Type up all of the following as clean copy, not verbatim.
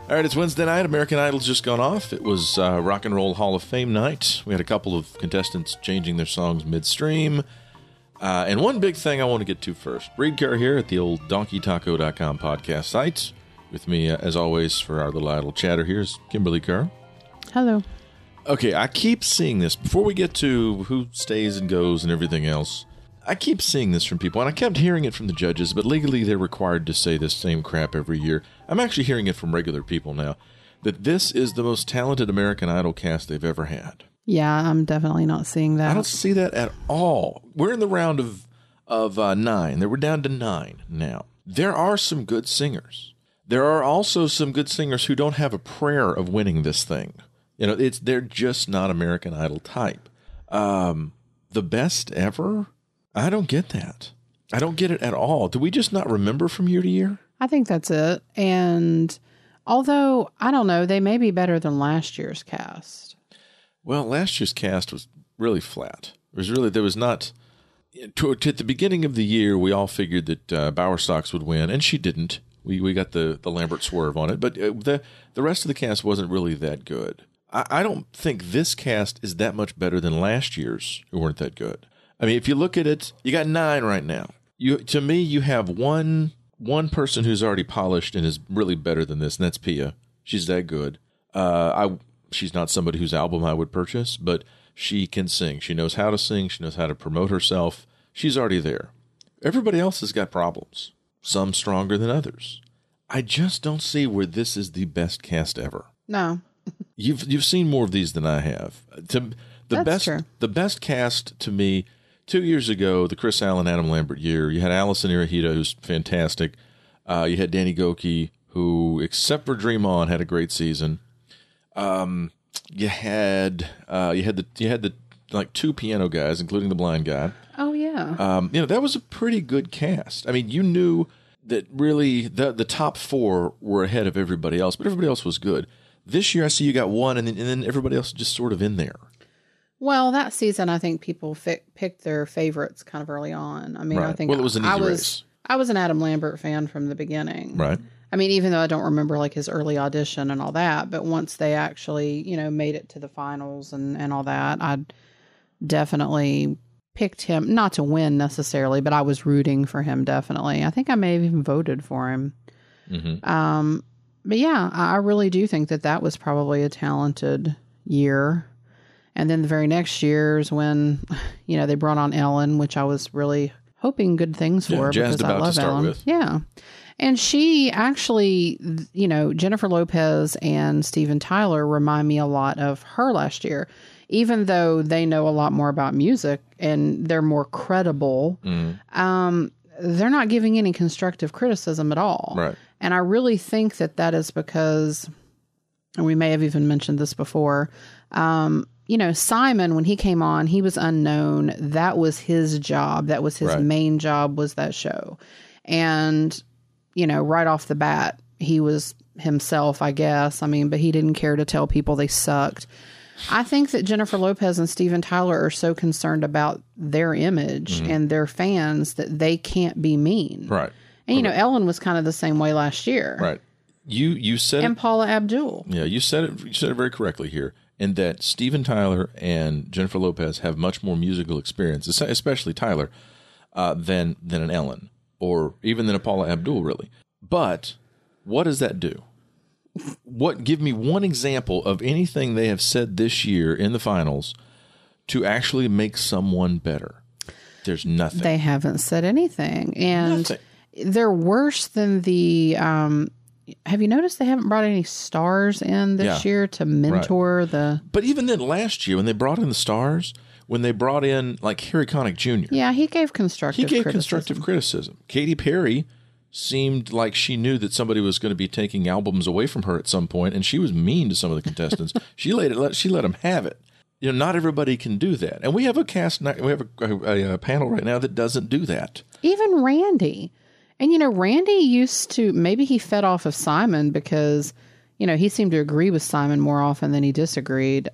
All right, it's Wednesday night. American Idol's just gone off. It was Rock and Roll Hall of Fame night. We had a couple of contestants changing their songs midstream. And one big thing I want to get to first. Reed Kerr here at the old DonkeyTaco.com podcast site. With me, as always, for our little idle chatter here is Kimberly Kerr. Hello. Okay, I keep seeing this. Before we get to who stays and goes and everything else, I keep seeing this from people, and I kept hearing it from the judges, but legally they're required to say this same crap every year. I'm actually hearing it from regular people now, that this is the most talented American Idol cast they've ever had. Yeah, I'm definitely not seeing that. I don't see that at all. We're in the round of 9. We're down to 9 now. There are some good singers. There are also some good singers who don't have a prayer of winning this thing. You know, they're just not American Idol type. The best ever? I don't get that. I don't get it at all. Do we just not remember from year to year? I think that's it. And although, I don't know, they may be better than last year's cast. Well, last year's cast was really flat. There was not, at the beginning of the year, we all figured that Bowersox would win, and she didn't. We got the Lambert swerve on it, but the rest of the cast wasn't really that good. I don't think this cast is that much better than last year's, who weren't that good. I mean, if you look at it, you got 9 right now. To me, you have one person who's already polished and is really better than this, and that's Pia. She's that good. She's not somebody whose album I would purchase, but she can sing. She knows how to sing. She knows how to promote herself. She's already there. Everybody else has got problems, some stronger than others. I just don't see where this is the best cast ever. No. You've seen more of these than I have. That's true. The best cast to me, 2 years ago, the Chris Allen, Adam Lambert year, you had Allison Irahita, who's fantastic. You had Danny Gokey, who, except for Dream On, had a great season. You had the like 2 piano guys, including the blind guy. Oh yeah. That was a pretty good cast. I mean, you knew that really the top 4 were ahead of everybody else, but everybody else was good. This year, I see you got one, and then everybody else is just sort of in there. Well, that season, I think people picked their favorites kind of early on. I mean, right. I think it was an easy race. I was an Adam Lambert fan from the beginning. Right. I mean, even though I don't remember like his early audition and all that, but once they actually, made it to the finals and all that, I definitely picked him, not to win necessarily, but I was rooting for him definitely. I think I may have even voted for him. Mm-hmm. But yeah, I really do think that was probably a talented year. And then the very next year is when, they brought on Ellen, which I was really hoping good things for because I love Ellen. With. Yeah. And she actually, Jennifer Lopez and Steven Tyler remind me a lot of her last year, even though they know a lot more about music and they're more credible. Mm. They're not giving any constructive criticism at all. Right. And I really think that is because, and we may have even mentioned this before, Simon, when he came on, he was unknown. That was his job. That was his main job, was that show. And, right off the bat, he was himself, I guess. I mean, but he didn't care to tell people they sucked. I think that Jennifer Lopez and Steven Tyler are so concerned about their image and their fans that they can't be mean. Right. And, Ellen was kind of the same way last year. Right. You said and Paula Abdul. Yeah, you said it very correctly here, in that Steven Tyler and Jennifer Lopez have much more musical experience, especially Tyler, than an Ellen, or even than a Paula Abdul, really. But what does that do? Give me one example of anything they have said this year in the finals to actually make someone better. There's nothing. They haven't said anything. And nothing. They're worse than the... have you noticed they haven't brought any stars in this year to mentor the... But even then, last year, when they brought in the stars, when they brought in, like, Harry Connick Jr. Yeah, he gave constructive criticism. Katy Perry seemed like she knew that somebody was going to be taking albums away from her at some point, and she was mean to some of the contestants. She let them have it. Not everybody can do that. And we have a panel right now that doesn't do that. Even Randy... And, Randy used to, maybe he fed off of Simon because, he seemed to agree with Simon more often than he disagreed.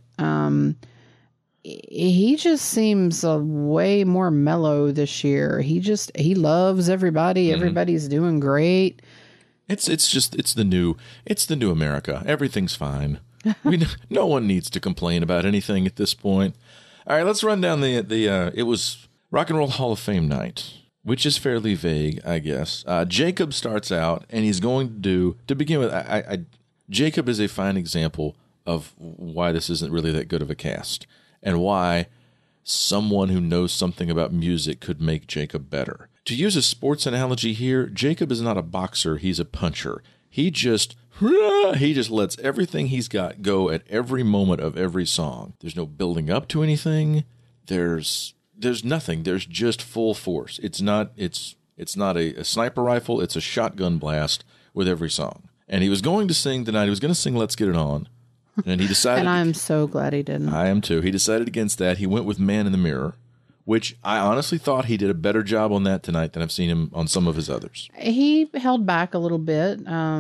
He just seems way more mellow this year. He loves everybody. Mm-hmm. Everybody's doing great. It's the new America. Everything's fine. No one needs to complain about anything at this point. All right, let's run down it was Rock and Roll Hall of Fame night, which is fairly vague, I guess. Jacob starts out, and he's going to begin with, Jacob is a fine example of why this isn't really that good of a cast, and why someone who knows something about music could make Jacob better. To use a sports analogy here, Jacob is not a boxer, he's a puncher. He just lets everything he's got go at every moment of every song. There's no building up to anything. There's nothing. There's just full force. It's not a sniper rifle, it's a shotgun blast with every song. And he was going to sing tonight. He was going to sing Let's Get It On. And he decided and I'm so glad he didn't. I am too. He decided against that. He went with Man in the Mirror, which I honestly thought he did a better job on that tonight than I've seen him on some of his others. He held back a little bit,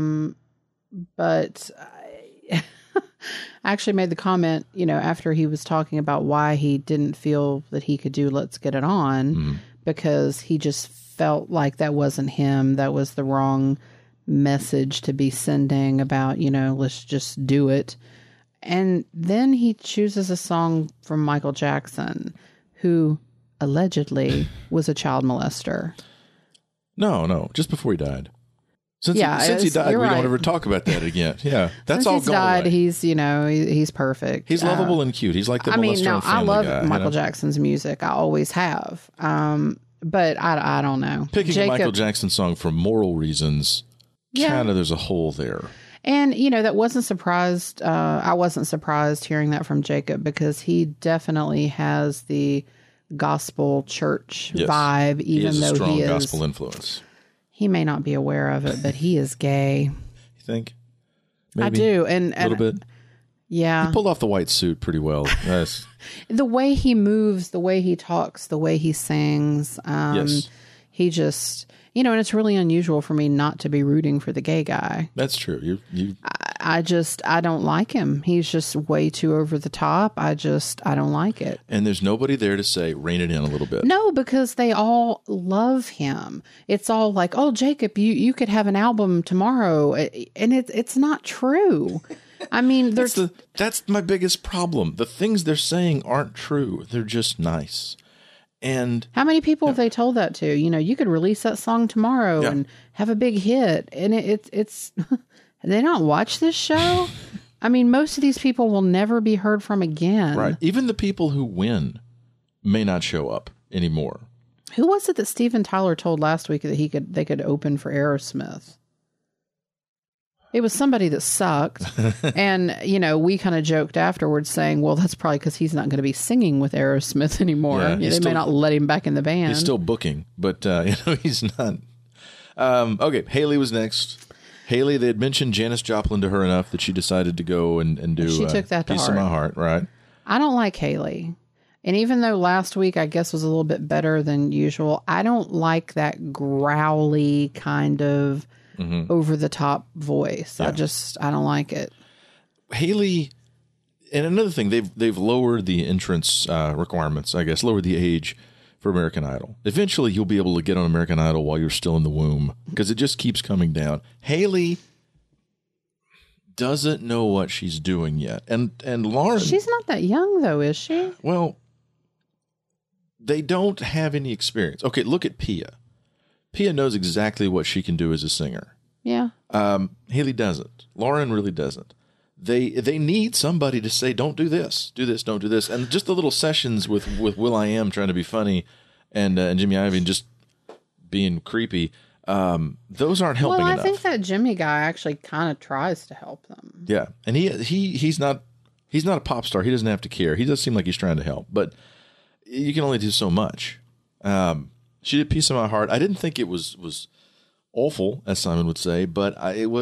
but I actually made the comment, after he was talking about why he didn't feel that he could do Let's Get It On, because he just felt like that wasn't him. That was the wrong message to be sending about, let's just do it. And then he chooses a song from Michael Jackson, who allegedly was a child molester. No, just before he died. Since he died, we don't ever talk about that again. Yeah, that's all gone away. He's he's perfect. He's lovable and cute. He's like the molester I love Michael Jackson's music. I always have. But I don't know. Picking a Michael Jackson song for moral reasons, kind of there's a hole there. And, that wasn't surprised. I wasn't surprised hearing that from Jacob, because he definitely has the gospel church vibe, even though he is a strong gospel influence. He may not be aware of it, but he is gay. You think? Maybe I do. And a little bit. Yeah. He pulled off the white suit pretty well. Yes. The way he moves, the way he talks, the way he sings. Yes. He just, and it's really unusual for me not to be rooting for the gay guy. That's true. I don't like him. He's just way too over the top. I don't like it. And there's nobody there to say, rein it in a little bit. No, because they all love him. It's all like, oh, Jacob, you could have an album tomorrow. And it's not true. I mean, that's my biggest problem. The things they're saying aren't true. They're just nice. And how many people have they told that to? You could release that song tomorrow and have a big hit. And it's they don't watch this show. I mean, most of these people will never be heard from again. Right. Even the people who win may not show up anymore. Who was it that Steven Tyler told last week that they could open for Aerosmith? It was somebody that sucked. And, we kind of joked afterwards saying, well, that's probably because he's not going to be singing with Aerosmith anymore. Yeah, they may not let him back in the band. He's still booking, but, he's not. Okay, Haley was next. Haley, they had mentioned Janis Joplin to her enough that she decided to go and do she took that to Piece of My Heart, right? I don't like Haley. And even though last week, I guess, was a little bit better than usual, I don't like that growly kind of over the top voice. Yeah. I don't like it. Haley, and another thing, they've lowered the entrance requirements, I guess, lowered the age for American Idol. Eventually, you'll be able to get on American Idol while you're still in the womb, because it just keeps coming down. Haley doesn't know what she's doing yet. And Lauren... She's not that young, though, is she? Well, they don't have any experience. Okay, look at Pia. Pia knows exactly what she can do as a singer. Yeah. Haley doesn't. Lauren really doesn't. They need somebody to say, don't do this, don't do this. And just the little sessions with will.i.am trying to be funny and Jimmy Iovine just being creepy, those aren't helping enough. I think that Jimmy guy actually kind of tries to help them. Yeah. And he's not a pop star. He doesn't have to care. He does seem like he's trying to help, but you can only do so much. She did Piece of My Heart. I didn't think it was awful, as Simon would say, but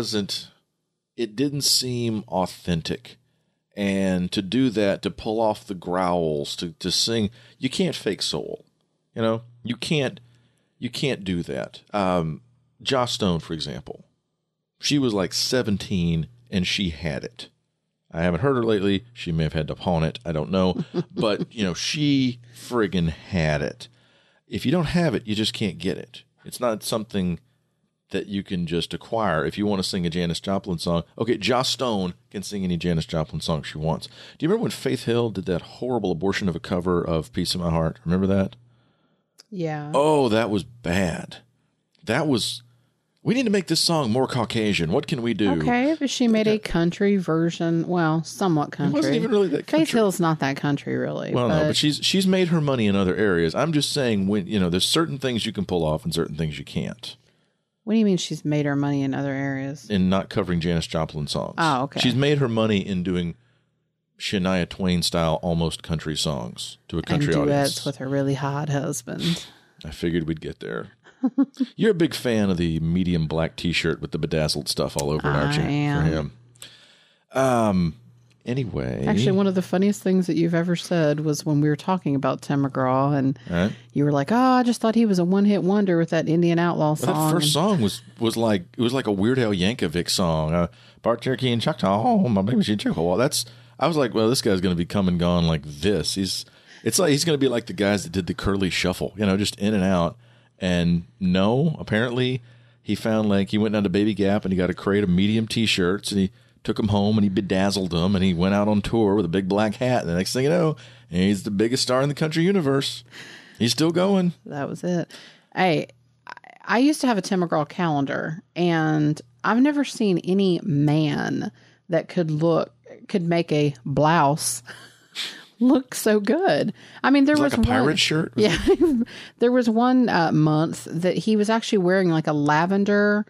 it didn't seem authentic. And to do that, to pull off the growls, to sing, you can't fake soul. You can't do that. Joss Stone, for example, she was like 17 and she had it. I haven't heard her lately. She may have had to pawn it. I don't know. But, she friggin' had it. If you don't have it, you just can't get it. It's not something that you can just acquire if you want to sing a Janis Joplin song. Okay, Joss Stone can sing any Janis Joplin song she wants. Do you remember when Faith Hill did that horrible abortion of a cover of Piece of My Heart? Remember that? Yeah. Oh, that was bad. We need to make this song more Caucasian. What can we do? Okay, but she made a country version. Well, somewhat country. It wasn't even really that country. Faith Hill's not that country, really. Well, no, but she's made her money in other areas. I'm just saying, when there's certain things you can pull off and certain things you can't. What do you mean she's made her money in other areas? In not covering Janis Joplin songs. Oh, okay. She's made her money in doing Shania Twain-style almost country songs to a country and audience. duets with her really hot husband. I figured we'd get there. You're a big fan of the medium black T-shirt with the bedazzled stuff all over it, aren't you? I am. For him. Anyway. Actually, one of the funniest things that you've ever said was when we were talking about Tim McGraw, and you were like, "Oh, I just thought he was a one-hit wonder with that Indian Outlaw song." Well, that first song was like a Weird Al Yankovic song. Bart Cherokee and Choctaw. Oh, my baby, she Choctaw. Well, I was like, well, this guy's going to be come and gone like this. It's like he's going to be like the guys that did the Curly Shuffle, just in and out. And no, apparently he found he went down to Baby Gap and he got a crate of medium T-shirts and he took them home and he bedazzled them and he went out on tour with a big black hat. And the next thing you know, he's the biggest star in the country universe. He's still going. That was it. Hey, I used to have a Tim McGraw calendar, and I've never seen any man that could make a blouse look so good. I mean, there was like a pirate shirt. Yeah, there was one month that he was actually wearing like a lavender,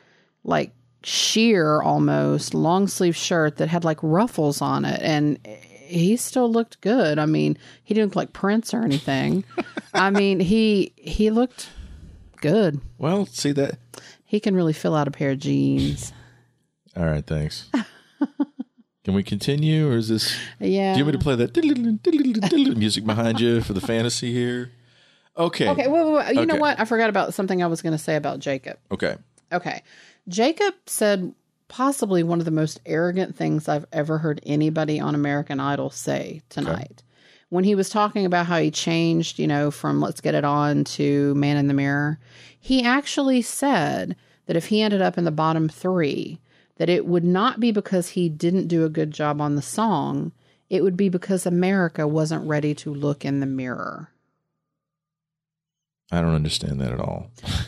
sheer almost long sleeve shirt that had ruffles on it, and he still looked good. I mean, he didn't look like Prince or anything. I mean, he looked good. Well, see that he can really fill out a pair of jeans. All right, thanks. Can we continue, or is this? Yeah. Do you want me to play that music behind you for the fantasy here? Okay. Okay. Well, you know what? I forgot about something I was going to say about Jacob. Okay. Jacob said possibly one of the most arrogant things I've ever heard anybody on American Idol say tonight. When he was talking about how he changed, from Let's Get It On to Man in the Mirror, he actually said that if he ended up in the bottom 3, that it would not be because he didn't do a good job on the song. It would be because America wasn't ready to look in the mirror. I don't understand that at all.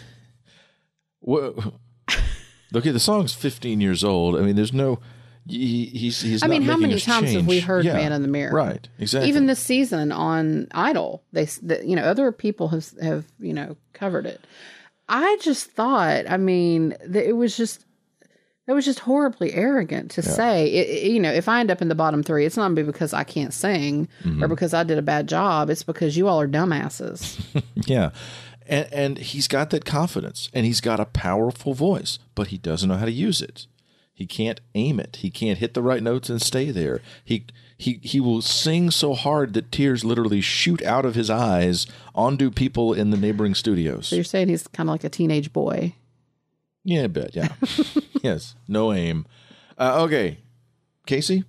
Okay, the song's 15 years old. I mean, there's no... He's I mean, not how many making times change. have we heard Man in the Mirror? Right, exactly. Even this season on Idol, other people have covered it. I just thought, I mean, it was just horribly arrogant to say. If I end up in the bottom 3, it's not because I can't sing or because I did a bad job. It's because you all are dumbasses. Yeah. And he's got that confidence, and he's got a powerful voice, but he doesn't know how to use it. He can't aim it. He can't hit the right notes and stay there. He will sing so hard that tears literally shoot out of his eyes onto people in the neighboring studios. So you're saying he's kind of like a teenage boy? Yeah, I bet. Yeah. Yes. No aim. Okay. Casey?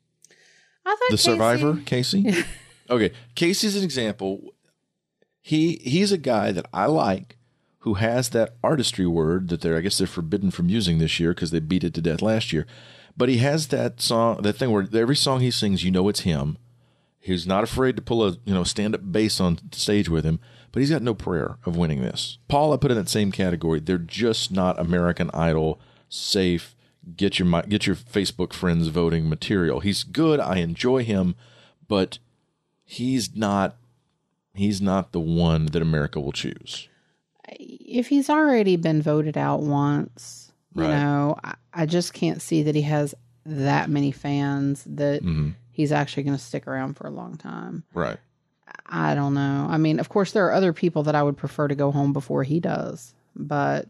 The survivor, Casey? Okay. Casey's an example. He's a guy that I like who has that artistry word that I guess they're forbidden from using this year because they beat it to death last year. But he has that thing where every song he sings, it's him. He's not afraid to pull a stand-up bass on stage with him, but he's got no prayer of winning this. Paul, I put in that same category. They're just not American Idol safe. Get your Facebook friends voting material. He's good. I enjoy him, but he's not the one that America will choose. If he's already been voted out once, I just can't see that he has that many fans that he's actually going to stick around for a long time. Right. I don't know. I mean, of course, there are other people that I would prefer to go home before he does, but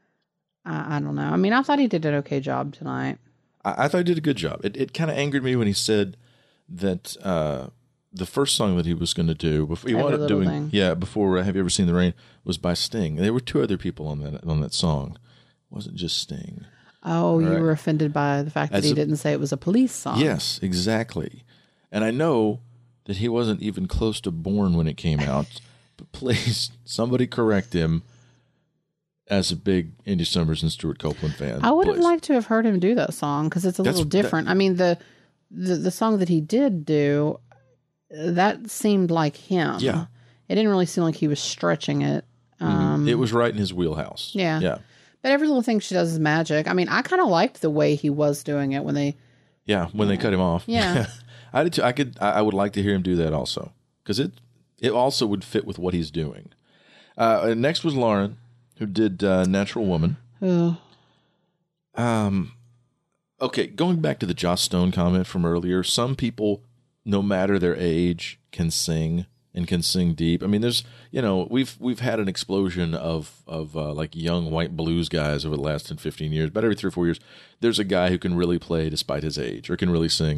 I don't know. I mean, I thought he did an okay job tonight. I thought he did a good job. It kind of angered me when he said that the first song that he was going to do before he wound up doing before Have You Ever Seen the Rain was by Sting. There were 2 other people on that song. It wasn't just Sting. Oh, you were offended by the fact that he didn't say it was a Police song. Yes, exactly. And I know that he wasn't even close to born when it came out, but please, somebody correct him. as a big Andy Summers and Stuart Copeland fan. I would have please. liked to have heard him do that song because it's a little different. I mean, the song that he did do, that seemed like him. Yeah. It didn't really seem like he was stretching it. It was right in his wheelhouse. Yeah. Yeah. But every little thing she does is magic. I mean, I kind of liked the way he was doing it when they... Yeah, when they cut him off. Yeah. I did too. I would like to hear him do that also. Because it also would fit with what he's doing. Next was Lauren, who did Natural Woman. Ugh. Okay, going back to the Joss Stone comment from earlier, some people, no matter their age, can sing and can sing deep. I mean, there's, we've had an explosion of like young white blues guys over the last 10, 15 years. But every 3 or 4 years, there's a guy who can really play despite his age or can really sing.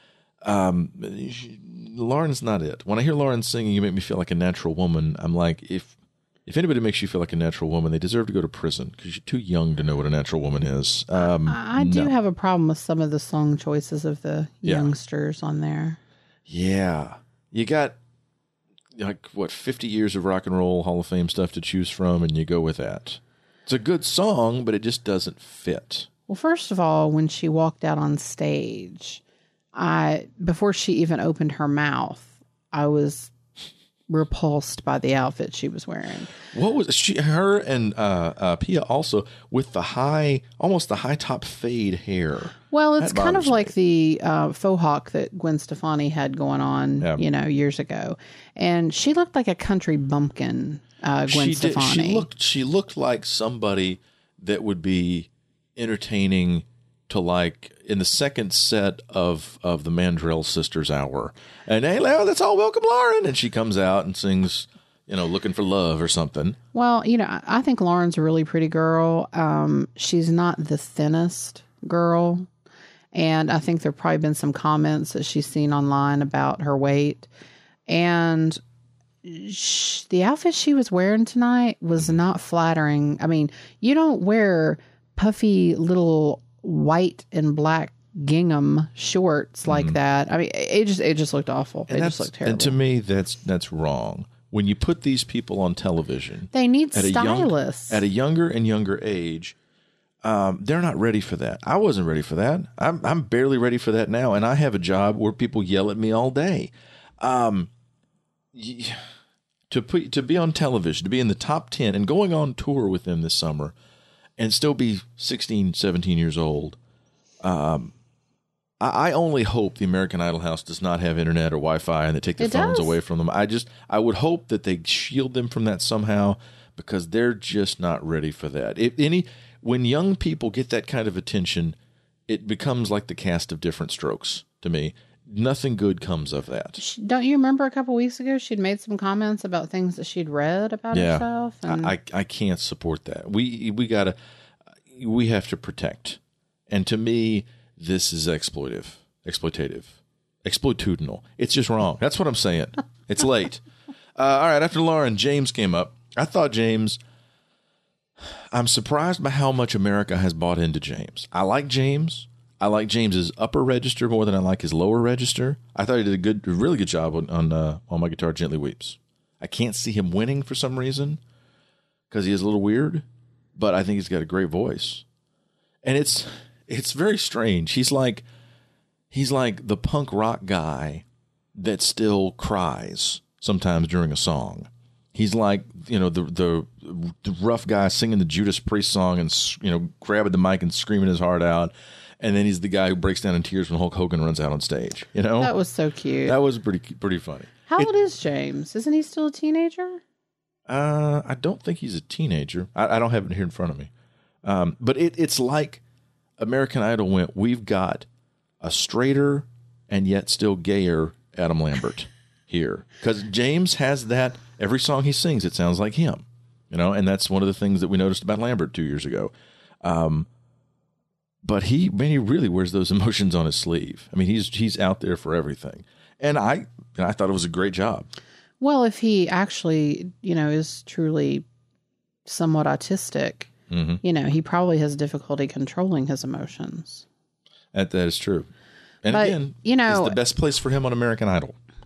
Lauren's not it. When I hear Lauren singing, "You Make Me Feel Like a Natural Woman," I'm like, if anybody makes you feel like a natural woman, they deserve to go to prison because you're too young to know what a natural woman is. I do have a problem with some of the song choices of the youngsters on there. Yeah. You got, 50 years of rock and roll Hall of Fame stuff to choose from, and you go with that. It's a good song, but it just doesn't fit. Well, first of all, when she walked out on stage, before she even opened her mouth, I was repulsed by the outfit she was wearing. What was her and Pia also with almost the high top fade hair? Well, it's kind of like the faux hawk that Gwen Stefani had going on, years ago, and she looked like a country bumpkin. Gwen Stefani. She looked like somebody that would be entertaining to like in the second set of the Mandrell Sisters Hour. And hey, let's all welcome Lauren. And she comes out and sings, Looking for Love or something. Well, I think Lauren's a really pretty girl. She's not the thinnest girl. And I think there have probably been some comments that she's seen online about her weight. And the outfit she was wearing tonight was not flattering. I mean, you don't wear puffy little white and black gingham shorts like that. I mean, it just looked awful. It just looked terrible. And to me, that's wrong. When you put these people on television, they need stylists at a younger and younger age. They're not ready for that. I wasn't ready for that. I'm barely ready for that now, and I have a job where people yell at me all day. To be on television, to be in the top 10, and going on tour with them this summer, and still be 16, 17 years old. I only hope the American Idol house does not have internet or Wi-Fi and they take their phones away from them. I would hope that they shield them from that somehow because they're just not ready for that. When young people get that kind of attention, it becomes like the cast of Different Strokes to me. Nothing good comes of that. Don't you remember a couple weeks ago she'd made some comments about things that she'd read about herself? And I can't support that. We have to protect. And to me, this is exploitative, exploitudinal. It's just wrong. That's what I'm saying. It's late. All right, after Lauren, James came up. I thought James, I'm surprised by how much America has bought into James. I like James. I like James's upper register more than I like his lower register. I thought he did a really good job on My Guitar Gently Weeps. I can't see him winning for some reason because he is a little weird, but I think he's got a great voice. And it's very strange. He's like the punk rock guy that still cries sometimes during a song. He's like, the rough guy singing the Judas Priest song and, grabbing the mic and screaming his heart out. And then he's the guy who breaks down in tears when Hulk Hogan runs out on stage. That was so cute. That was pretty funny. How old is James? Isn't he still a teenager? I don't think he's a teenager. I don't have it here in front of me. But it's like American Idol went, we've got a straighter and yet still gayer Adam Lambert here. Because James has that, every song he sings, it sounds like him. And that's one of the things that we noticed about Lambert 2 years ago. But he really wears those emotions on his sleeve. I mean, he's out there for everything. And I thought it was a great job. Well, if he actually, is truly somewhat autistic, he probably has difficulty controlling his emotions. That is true. And again, it's the best place for him on American Idol.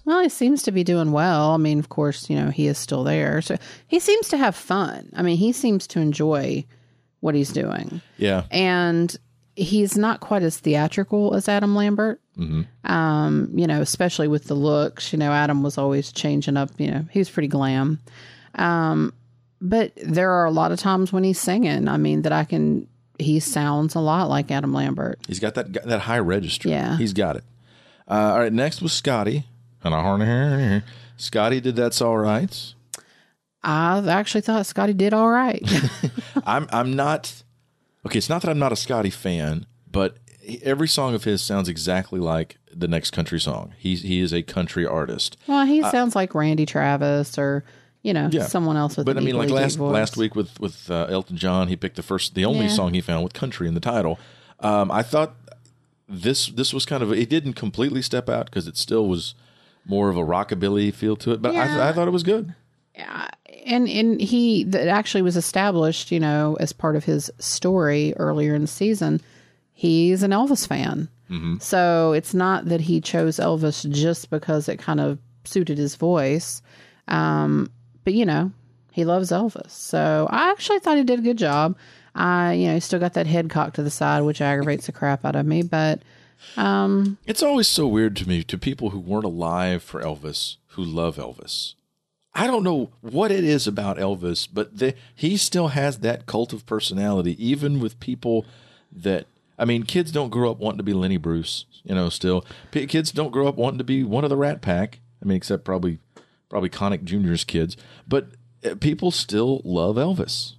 Well, he seems to be doing well. I mean, of course, he is still there. So he seems to have fun. I mean, he seems to enjoy what he's doing. Yeah. And he's not quite as theatrical as Adam Lambert. Especially with the looks. Adam was always changing up. He was pretty glam. But there are a lot of times when he's singing, I mean, he sounds a lot like Adam Lambert. He's got that high register. Yeah. He's got it. All right, next was Scotty. Scotty did That's All Right. I actually thought Scotty did all right. I'm not... Okay, it's not that I'm not a Scotty fan, but every song of his sounds exactly like the next country song. He is a country artist. Well, he sounds like Randy Travis or... someone else with. But I mean, like last week with Elton John, he picked the only song he found with country in the title. I thought this was kind of it didn't completely step out because it still was more of a rockabilly feel to it. But I thought it was good. Yeah, and that actually was established, as part of his story earlier in the season. He's an Elvis fan, so it's not that he chose Elvis just because it kind of suited his voice. But, he loves Elvis. So I actually thought he did a good job. He still got that head cocked to the side, which aggravates the crap out of me. But it's always so weird to me, to people who weren't alive for Elvis, who love Elvis. I don't know what it is about Elvis, but he still has that cult of personality, even with people that... I mean, kids don't grow up wanting to be Lenny Bruce, still. Kids don't grow up wanting to be one of the Rat Pack. I mean, except probably Connick Jr.'s kids, but people still love Elvis.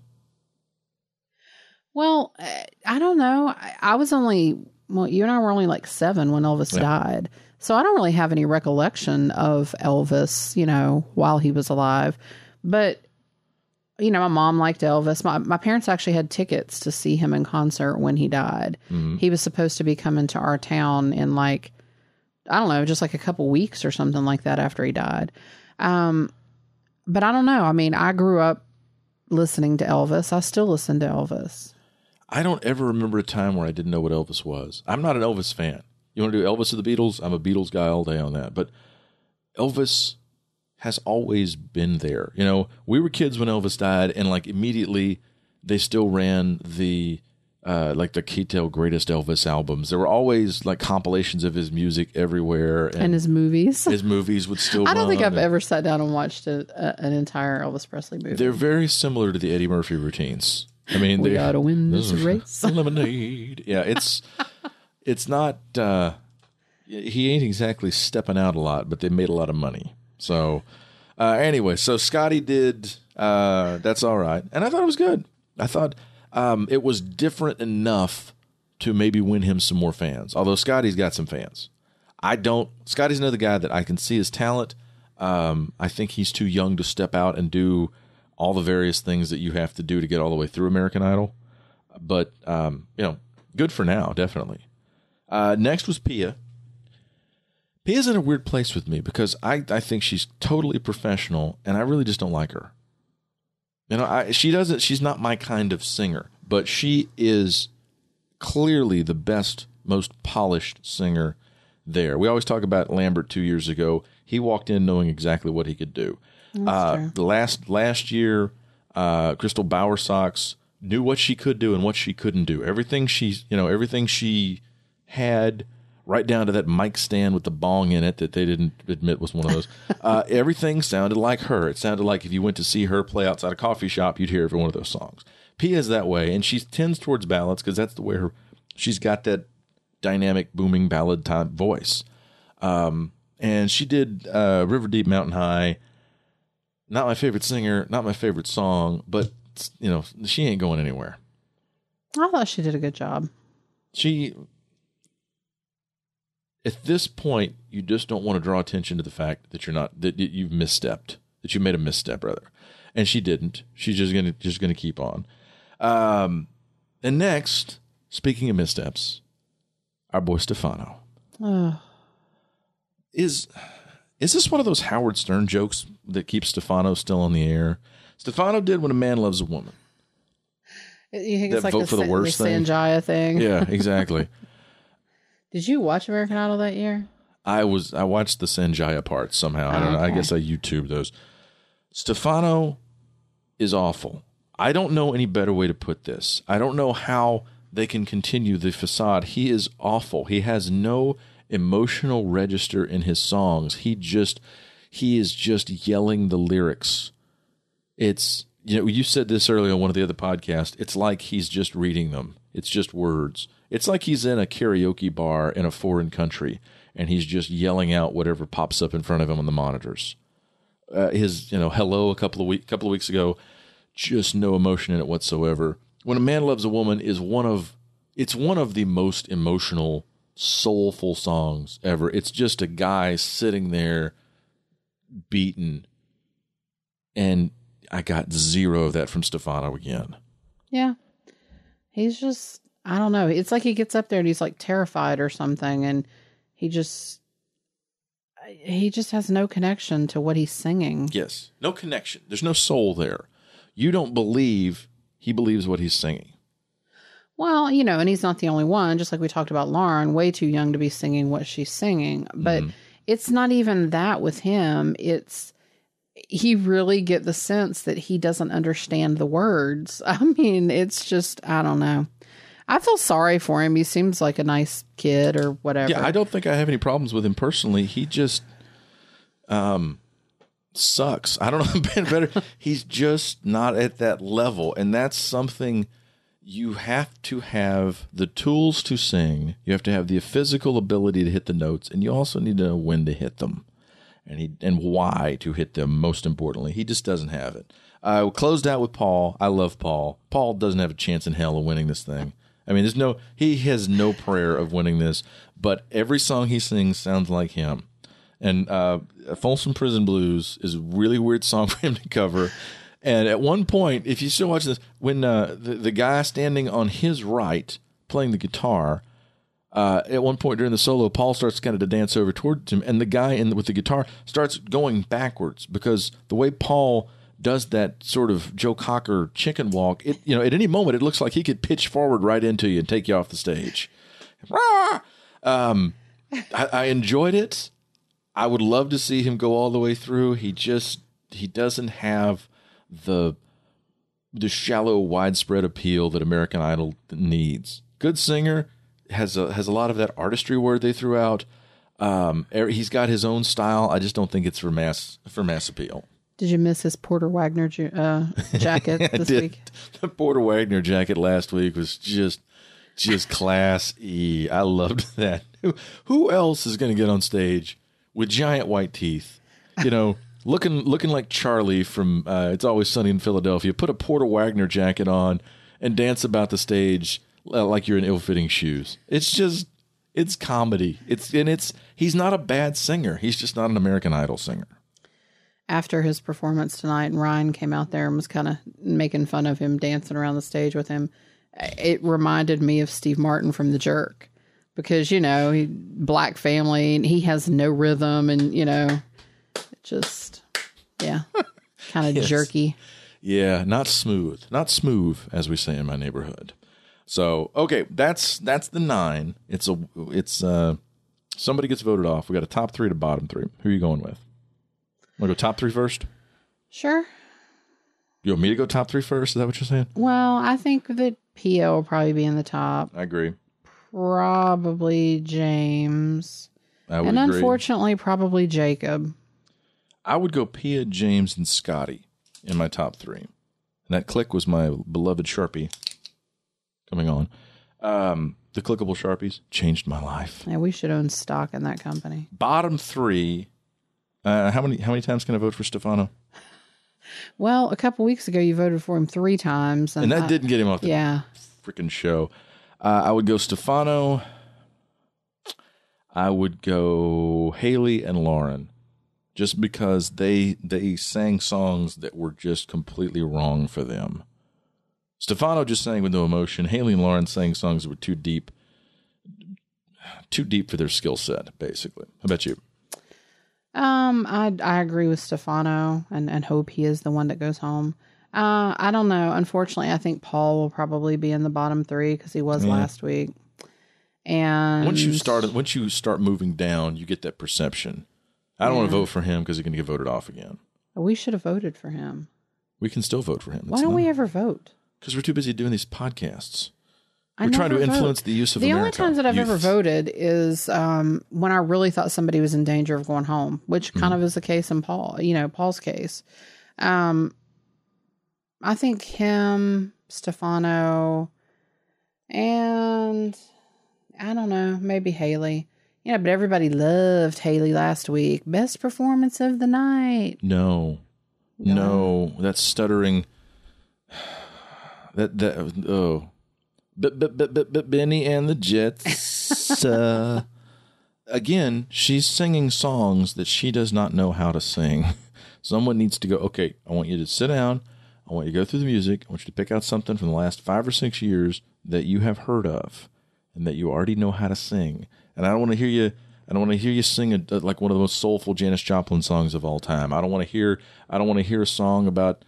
Well, I don't know. I was you and I were only like 7 when Elvis died. So I don't really have any recollection of Elvis, while he was alive. But, my mom liked Elvis. My parents actually had tickets to see him in concert when he died. Mm-hmm. He was supposed to be coming to our town in just like a couple weeks or something like that after he died. But I don't know. I mean, I grew up listening to Elvis. I still listen to Elvis. I don't ever remember a time where I didn't know what Elvis was. I'm not an Elvis fan. You want to do Elvis of the Beatles? I'm a Beatles guy all day on that. But Elvis has always been there. We were kids when Elvis died, and immediately they still ran the Keitel Greatest Elvis albums. There were always compilations of his music everywhere. And his movies. His movies would still run. I don't think I've ever sat down and watched an entire Elvis Presley movie. They're very similar to the Eddie Murphy routines. I mean, we gotta win this race. Lemonade. Yeah, it's not, he ain't exactly stepping out a lot, but they made a lot of money. So anyway, so Scotty did That's All Right. And I thought it was good. I thought... it was different enough to maybe win him some more fans. Although Scotty's got some fans. Scotty's another guy that I can see his talent. I think he's too young to step out and do all the various things that you have to do to get all the way through American Idol. But, good for now, definitely. Next was Pia. Pia's in a weird place with me because I think she's totally professional and I really just don't like her. She's not my kind of singer, but she is clearly the best, most polished singer there. We always talk about Lambert 2 years ago. He walked in knowing exactly what he could do. Last year, Crystal Bowersox knew what she could do and what she couldn't do. Everything she had, right down to that mic stand with the bong in it that they didn't admit was one of those. Everything sounded like her. It sounded like if you went to see her play outside a coffee shop, you'd hear every one of those songs. Pia's that way, and she tends towards ballads because that's the way she's got that dynamic, booming ballad type voice. And she did River Deep, Mountain High. Not my favorite singer, not my favorite song, but she ain't going anywhere. I thought she did a good job. At this point, you just don't want to draw attention to the fact that you've misstepped, that you made a misstep, rather. And she didn't. She's just gonna keep on. And next, speaking of missteps, our boy Stefano. Is this one of those Howard Stern jokes that keeps Stefano still on the air? Stefano did what a man loves a woman. You think it's like vote for the worst thing? Sanjaya thing? Yeah, exactly. Did you watch American Idol that year? I watched the Sanjaya parts somehow. I don't know. I guess I YouTube those. Stefano is awful. I don't know any better way to put this. I don't know how they can continue the facade. He is awful. He has no emotional register in his songs. He is just yelling the lyrics. It's, you said this earlier on one of the other podcasts. It's like he's just reading them. It's just words. It's like he's in a karaoke bar in a foreign country and he's just yelling out whatever pops up in front of him on the monitors. His, hello a couple of weeks ago, just no emotion in it whatsoever. When a Man Loves a Woman is one of the most emotional, soulful songs ever. It's just a guy sitting there beaten, and I got zero of that from Stefano again. Yeah. He's just, I don't know. It's like he gets up there and he's like terrified or something, and he just has no connection to what he's singing. Yes. No connection. There's no soul there. You don't believe he believes what he's singing. Well, and he's not the only one, just like we talked about Lauren, way too young to be singing what she's singing. But it's not even that with him. He really get the sense that he doesn't understand the words. I mean, it's just, I don't know. I feel sorry for him. He seems like a nice kid or whatever. Yeah, I don't think I have any problems with him personally. He just sucks. I don't know better. He's just not at that level. And that's something you have to have the tools to sing. You have to have the physical ability to hit the notes. And you also need to know when to hit them and why to hit them, most importantly. He just doesn't have it. I closed out with Paul. I love Paul. Paul doesn't have a chance in hell of winning this thing. I mean, he has no prayer of winning this, but every song he sings sounds like him. And Folsom Prison Blues is a really weird song for him to cover. And at one point, if you still watch this, when the guy standing on his right playing the guitar, at one point during the solo, Paul starts kind of to dance over towards him, and the guy with the guitar starts going backwards because the way Paul does that sort of Joe Cocker chicken walk, at any moment it looks like he could pitch forward right into you and take you off the stage. I enjoyed it. I would love to see him go all the way through. He doesn't have the shallow, widespread appeal that American Idol needs. Good singer, has a lot of that artistry word they threw out. He's got his own style. I just don't think it's for mass appeal. Did you miss his Porter Wagner jacket this week? The Porter Wagner jacket last week was just class E. I loved that. Who else is going to get on stage with giant white teeth? Looking like Charlie from It's Always Sunny in Philadelphia. Put a Porter Wagner jacket on and dance about the stage like you're in ill-fitting shoes. It's comedy. He's not a bad singer. He's just not an American Idol singer. After his performance tonight, and Ryan came out there and was kind of making fun of him, dancing around the stage with him, it reminded me of Steve Martin from The Jerk. Because, black family, and he has no rhythm, and, just, yeah, kind of jerky. Yeah, not smooth. Not smooth, as we say in my neighborhood. So, okay, that's the 9. It's somebody gets voted off. We got a top 3 to bottom 3. Who are you going with? Want to go top 3 first? Sure. You want me to go top 3 first? Is that what you're saying? Well, I think that Pia will probably be in the top. I agree. Probably James. I would agree. And unfortunately, probably Jacob. I would go Pia, James, and Scotty in my top 3. And that click was my beloved Sharpie coming on. The clickable Sharpies changed my life. Yeah, we should own stock in that company. Bottom 3. How many times can I vote for Stefano? Well, a couple weeks ago, you voted for him 3 times. And that didn't get him off the freaking show. I would go Stefano. I would go Haley and Lauren, just because they sang songs that were just completely wrong for them. Stefano just sang with no emotion. Haley and Lauren sang songs that were too deep for their skill set, basically. How about you? I agree with Stefano and hope he is the one that goes home. I don't know. Unfortunately, I think Paul will probably be in the bottom 3 because he was last week. And once you start moving down, you get that perception. I don't want to vote for him because he's going to get voted off again. We should have voted for him. We can still vote for him. Why don't we ever vote? Because we're too busy doing these podcasts. We're trying to influence the use of America. The only times that I've ever voted is when I really thought somebody was in danger of going home, which kind of is the case in Paul's case. I think him, Stefano, and I don't know, maybe Haley. Yeah, but everybody loved Haley last week. Best performance of the night. No, that's stuttering. But Benny and the Jets. Again, she's singing songs that she does not know how to sing. Someone needs to go, okay, I want you to sit down. I want you to go through the music. I want you to pick out something from the last 5 or 6 years that you have heard of and that you already know how to sing. And I don't want to hear you sing like one of the most soulful Janis Joplin songs of all time. I don't want to hear a song about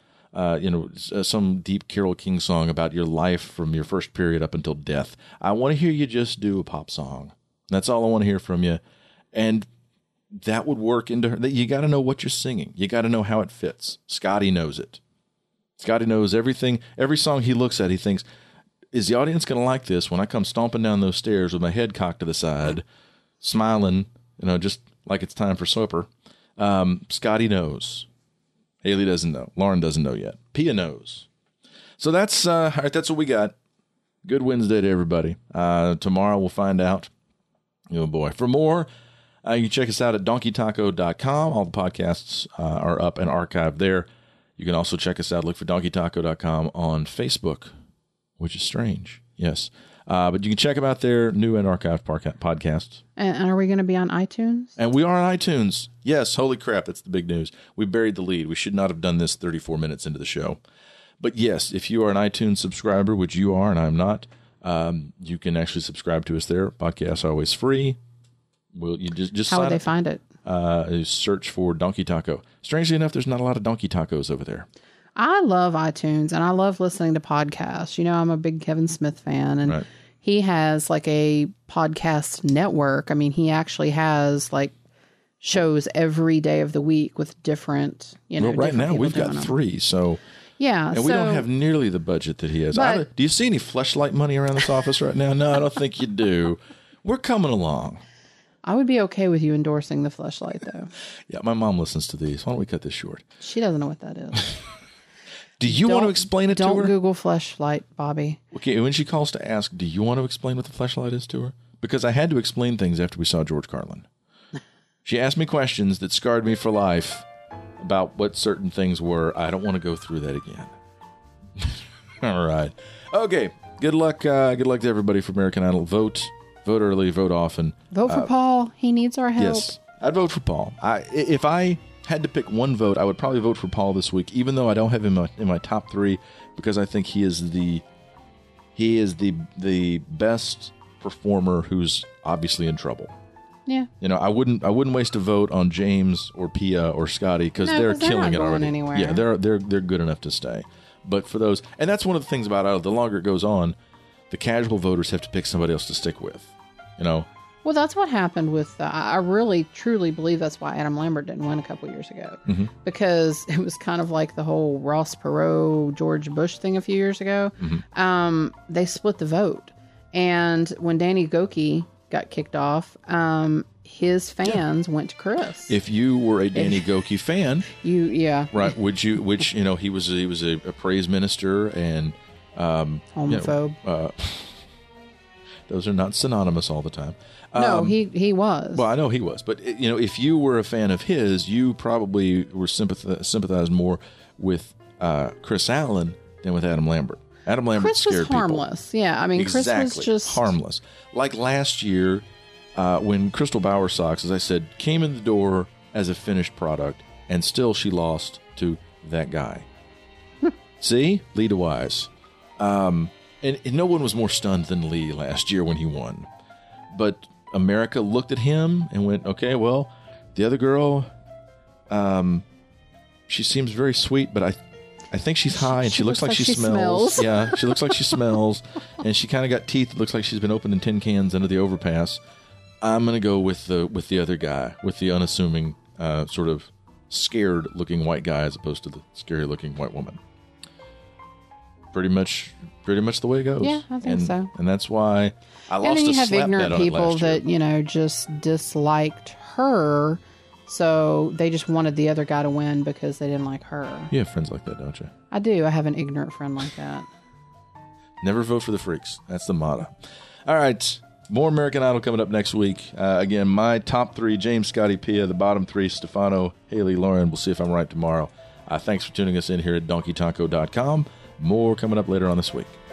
some deep Carole King song about your life from your first period up until death. I want to hear you just do a pop song. That's all I want to hear from you. And that would work into her. You got to know what you're singing. You got to know how it fits. Scotty knows it. Scotty knows everything. Every song he looks at, he thinks, is the audience going to like this when I come stomping down those stairs with my head cocked to the side, smiling, just like it's time for supper? Scotty knows. Haley doesn't know. Lauren doesn't know yet. Pia knows. So that's all right. That's what we got. Good Wednesday to everybody. Tomorrow we'll find out. Oh boy. For more, you can check us out at donkeytaco.com. All the podcasts are up and archived there. You can also check us out. Look for donkeytaco.com on Facebook, which is strange. Yes. But you can check them out there, new and archived podcasts. And are we going to be on iTunes? And we are on iTunes. Yes, holy crap, that's the big news. We buried the lead. We should not have done this 34 minutes into the show. But yes, if you are an iTunes subscriber, which you are and I'm not, you can actually subscribe to us there. Podcasts are always free. You just How would they find it? Search for Donkey Taco. Strangely enough, there's not a lot of Donkey Tacos over there. I love iTunes and I love listening to podcasts. I'm a big Kevin Smith fan and he has like a podcast network. I mean, he actually has like shows every day of the week with different, well, right now we've got 3. So yeah. And we don't have nearly the budget that he has. Do you see any Fleshlight money around this office right now? No, I don't think you do. We're coming along. I would be okay with you endorsing the Fleshlight though. Yeah. My mom listens to these. Why don't we cut this short? She doesn't know what that is. Do you want to explain it to her? Don't Google Fleshlight, Bobby. Okay, when she calls to ask, do you want to explain what the Fleshlight is to her? Because I had to explain things after we saw George Carlin. She asked me questions that scarred me for life about what certain things were. I don't want to go through that again. All right. Okay, good luck. Good luck to everybody for American Idol. Vote early, vote often. Vote for Paul. He needs our help. Yes, I'd vote for Paul. If I had to pick one vote, I would probably vote for Paul this week, even though I don't have him in my top 3, because I think he is the best performer who's obviously in trouble. Yeah. I wouldn't waste a vote on James or Pia or Scotty because they're killing it already. Anywhere. Yeah, they're good enough to stay. But for those, and that's one of the things about Idol, the longer it goes on, the casual voters have to pick somebody else to stick with. Well, that's what happened with, I really, truly believe that's why Adam Lambert didn't win a couple years ago. Mm-hmm. Because it was kind of like the whole Ross Perot, George Bush thing a few years ago. Mm-hmm. They split the vote. And when Danny Gokey got kicked off, his fans went to Chris. If you were a Danny Gokey fan, right? Would you? Which he was a praise minister and homophobe. Those are not synonymous all the time. No, he was. Well, I know he was, but if you were a fan of his, you probably were sympathized more with Chris Allen than with Adam Lambert. Adam Lambert Chris scared was harmless. people. Yeah, I mean, exactly. Chris was just harmless. Like last year, when Crystal Bowersox, as I said, came in the door as a finished product, and still she lost to that guy. See, Lee DeWise. And no one was more stunned than Lee last year when he won. But America looked at him and went, okay, well, the other girl, she seems very sweet, but I I think she's high, and she looks like she smells. Yeah, she looks like she smells, and she kind of got teeth that looks like she's been opened in tin cans under the overpass. I'm going to go with the other guy, with the unassuming, sort of scared-looking white guy as opposed to the scary-looking white woman. Pretty much the way it goes. Yeah, I think so. And that's why I lost a slap bet on it last year. And then you have ignorant people that, just disliked her, so they just wanted the other guy to win because they didn't like her. You have friends like that, don't you? I do. I have an ignorant friend like that. Never vote for the freaks. That's the motto. All right. More American Idol coming up next week. Again, my top 3, James, Scotty, Pia. The bottom 3, Stefano, Haley, Lauren. We'll see if I'm right tomorrow. Thanks for tuning us in here at DonkeyTaco.com. More coming up later on this week.